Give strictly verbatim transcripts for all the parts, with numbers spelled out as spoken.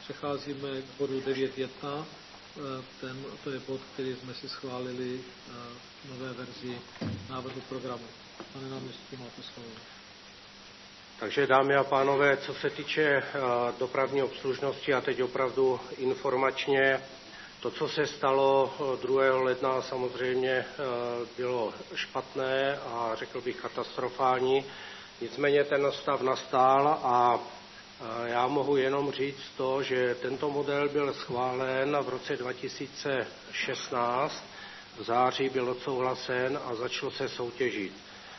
přecházíme k bodu devět jedna. Ten, to je bod, který jsme si schválili v nové verzi návrhu programu. Pane náměstku, máte slovo. Takže dámy a pánové, co se týče dopravní obslužnosti a teď opravdu informačně, to, co se stalo druhého ledna, samozřejmě bylo špatné a řekl bych katastrofální. Nicméně ten stav nastal a já mohu jenom říct to, že tento model byl schválen v roce dva tisíce šestnáct, v září byl odsouhlasen a začalo se soutěžit.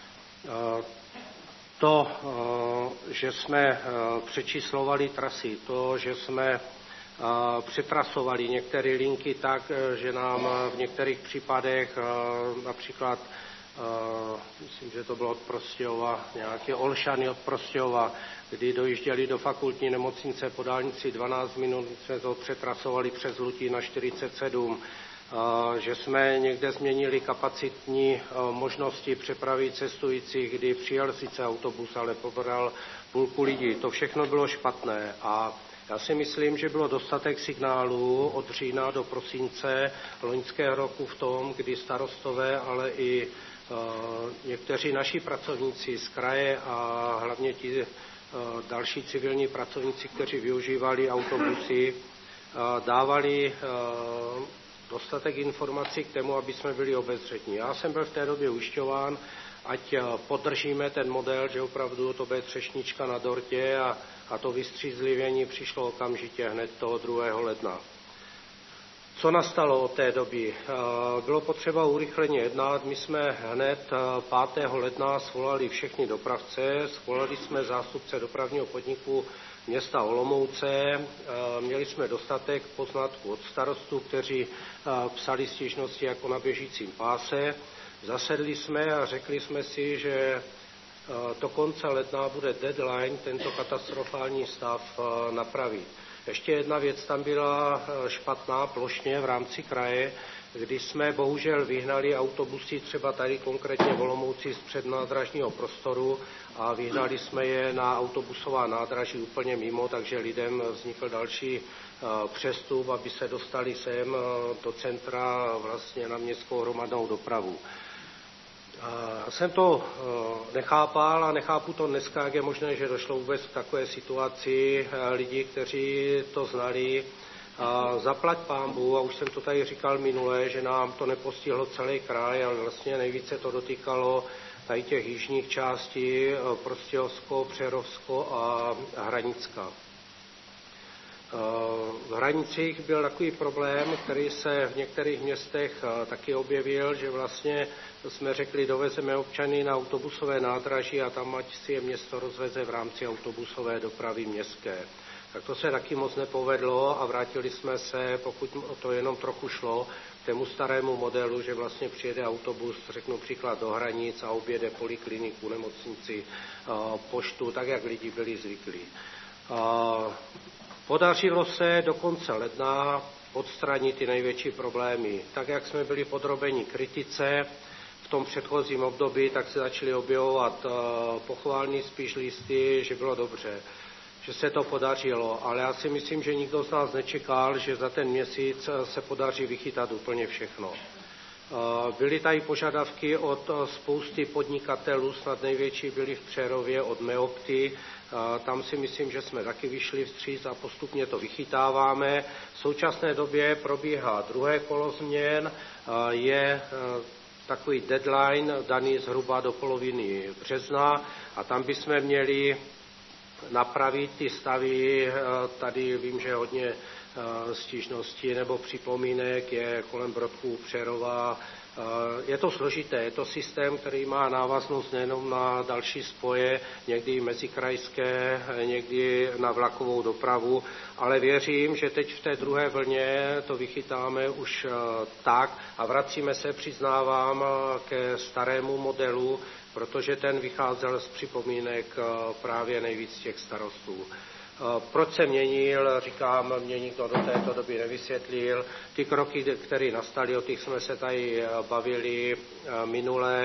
To, že jsme přečíslovali trasy, to, že jsme přetrasovali některé linky tak, že nám v některých případech, například, myslím, že to bylo od Prostějova, nějaké Olšany od Prostějova, kdy dojížděli do fakultní nemocnice po dálnici dvanáct minut, jsme to přetrasovali přes Lutín na čtyřicet sedm, že jsme někde změnili kapacitní možnosti přepravy cestujících, kdy přijel sice autobus, ale pobral půlku lidí. To všechno bylo špatné a já si myslím, že bylo dostatek signálů od října do prosince loňského roku v tom, kdy starostové, ale i někteří naši pracovníci z kraje a hlavně ti další civilní pracovníci, kteří využívali autobusy, dávali dostatek informací k tomu, aby jsme byli obezřetní. Já jsem byl v té době ujišťován, ať podržíme ten model, že opravdu to bude třešnička na dortě a, a to vystřízlivění přišlo okamžitě hned toho druhého ledna. Co nastalo od té doby? Bylo potřeba urychleně jednat. My jsme hned pátého ledna svolali všechny dopravce, svolali jsme zástupce dopravního podniku města Olomouce, měli jsme dostatek poznatků od starostů, kteří psali stížnosti jako na běžícím páse. Zasedli jsme a řekli jsme si, že do konce ledna bude deadline tento katastrofální stav napravit. Ještě jedna věc tam byla špatná plošně v rámci kraje, kdy jsme bohužel vyhnali autobusy třeba tady konkrétně v Olomouci z přednádražního prostoru a vyhnali jsme je na autobusová nádraží úplně mimo, takže lidem vznikl další přestup, aby se dostali sem do centra vlastně na městskou hromadnou dopravu. Jsem to nechápal a nechápu to dneska, jak je možné, že došlo vůbec k takové situaci. Lidi, kteří to znali, zaplať pánbu, a už jsem to tady říkal minule, že nám to nepostihlo celý kraj, ale vlastně nejvíce to dotýkalo tady těch jižních částí, Prostějovsko, Přerovsko a Hranicka. V Hranicích byl takový problém, který se v některých městech taky objevil, že vlastně jsme řekli, dovezeme občany na autobusové nádraží a tam ať si je město rozveze v rámci autobusové dopravy městské. Tak to se taky moc nepovedlo a vrátili jsme se, pokud to jenom trochu šlo, k tému starému modelu, že vlastně přijede autobus, řeknu příklad, do Hranic a objede polikliniku, nemocnici, poštu, tak jak lidi byli zvyklí. Podařilo se do konce ledna odstranit ty největší problémy. Tak, jak jsme byli podrobeni kritice v tom předchozím období, tak se začaly objevovat pochválný spíš listy, že bylo dobře, že se to podařilo. Ale já si myslím, že nikdo z nás nečekal, že za ten měsíc se podaří vychytat úplně všechno. Byly tady požadavky od spousty podnikatelů, snad největší byly v Přerově od Meopty. Tam si myslím, že jsme taky vyšli vstříc a postupně to vychytáváme. V současné době probíhá druhé kolo změn, je takový deadline daný zhruba do poloviny března a tam bychom měli napravit ty stavy. Tady vím, že hodně stížností nebo připomínek je kolem Brodků, Přerova. Je to složité, je to systém, který má návaznost nejenom na další spoje, někdy mezikrajské, někdy na vlakovou dopravu, ale věřím, že teď v té druhé vlně to vychytáme už tak a vracíme se, přiznávám, ke starému modelu, protože ten vycházel z připomínek právě nejvíc těch starostů. Proč se měnil, říkám, mě nikdo do této doby nevysvětlil. Ty kroky, které nastaly, o těch jsme se tady bavili minule.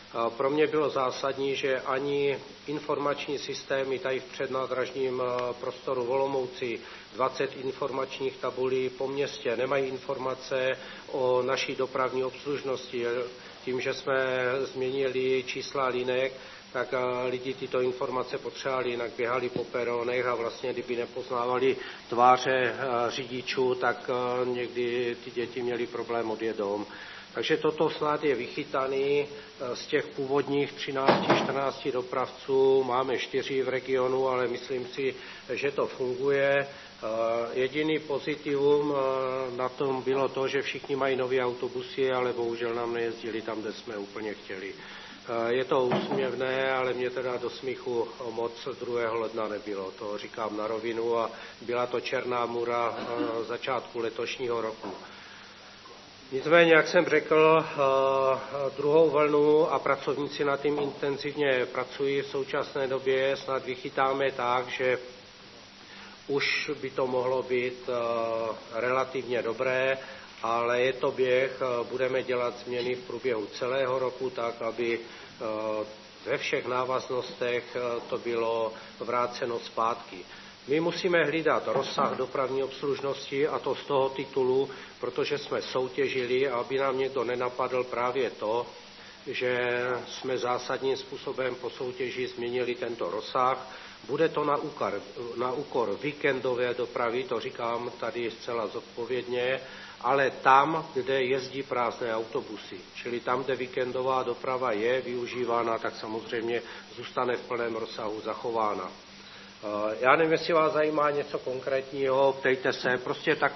Pro mě bylo zásadní, že ani informační systémy tady v přednádražním prostoru v Olomouci, dvacet informačních tabulí po městě, nemají informace o naší dopravní obslužnosti. Tím, že jsme změnili čísla linek, tak lidi tyto informace potřebovali, jinak běhali po peronech a vlastně, kdyby nepoznávali tváře řidičů, tak někdy ty děti měly problém odjet dom. Takže toto snad je vychytaný. Z těch původních třinácti čtrnácti dopravců máme čtyři v regionu, ale myslím si, že to funguje. Jediný pozitivum na tom bylo to, že všichni mají nové autobusy, ale bohužel nám nejezdili tam, kde jsme úplně chtěli. Je to úsměvné, ale mě teda do smíchu moc druhého ledna nebylo. To říkám na rovinu a byla to černá můra začátku letošního roku. Nicméně, jak jsem řekl, druhou vlnu a pracovníci na tím intenzivně pracují v současné době, snad vychytáme tak, že už by to mohlo být relativně dobré, ale je to běh, budeme dělat změny v průběhu celého roku tak, aby ve všech návaznostech to bylo vráceno zpátky. My musíme hlídat rozsah dopravní obslužnosti a to z toho titulu, protože jsme soutěžili, aby nám někdo nenapadl právě to, že jsme zásadním způsobem po soutěži změnili tento rozsah. Bude to na úkor, na úkor víkendové dopravy, to říkám tady zcela zodpovědně, ale tam, kde jezdí prázdné autobusy, čili tam, kde víkendová doprava je využívána, tak samozřejmě zůstane v plném rozsahu zachována. Já nevím, jestli vás zajímá něco konkrétního, ptejte se, prostě tak...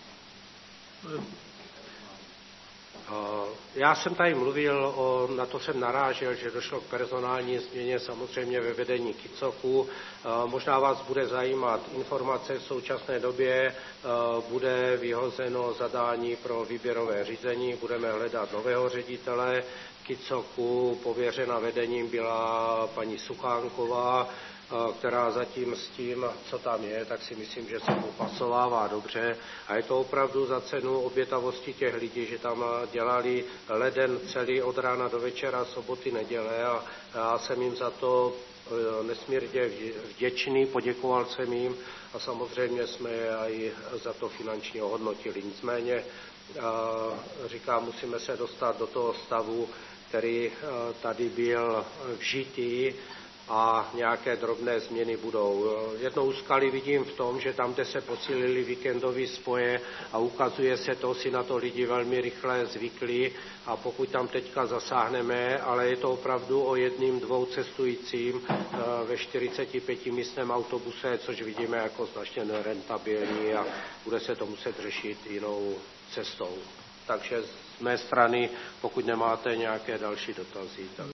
Já jsem tady mluvil, o, na to jsem narážel, že došlo k personální změně samozřejmě ve vedení Kicoku. Možná vás bude zajímat informace v současné době, bude vyhozeno zadání pro výběrové řízení, budeme hledat nového ředitele Kicoku, pověřena vedením byla paní Suchánková, která zatím s tím, co tam je, tak si myslím, že se popasovává dobře. A je to opravdu za cenu obětavosti těch lidí, že tam dělali leden celý od rána do večera, soboty, neděle a já jsem jim za to nesmírně vděčný, poděkoval jsem jim a samozřejmě jsme je i za to finančně ohodnotili. Nicméně říkám, musíme se dostat do toho stavu, který tady byl vžitý, a nějaké drobné změny budou. Jednou úskalí vidím v tom, že tam, kde se posílili víkendové spoje a ukazuje se to, si na to lidi velmi rychle zvykli a pokud tam teďka zasáhneme, ale je to opravdu o jedním, dvou cestujícím ve čtyřiceti pěti místném autobuse, což vidíme jako značně nerentabilní a bude se to muset řešit jinou cestou. Takže z mé strany, pokud nemáte nějaké další dotazy, tak...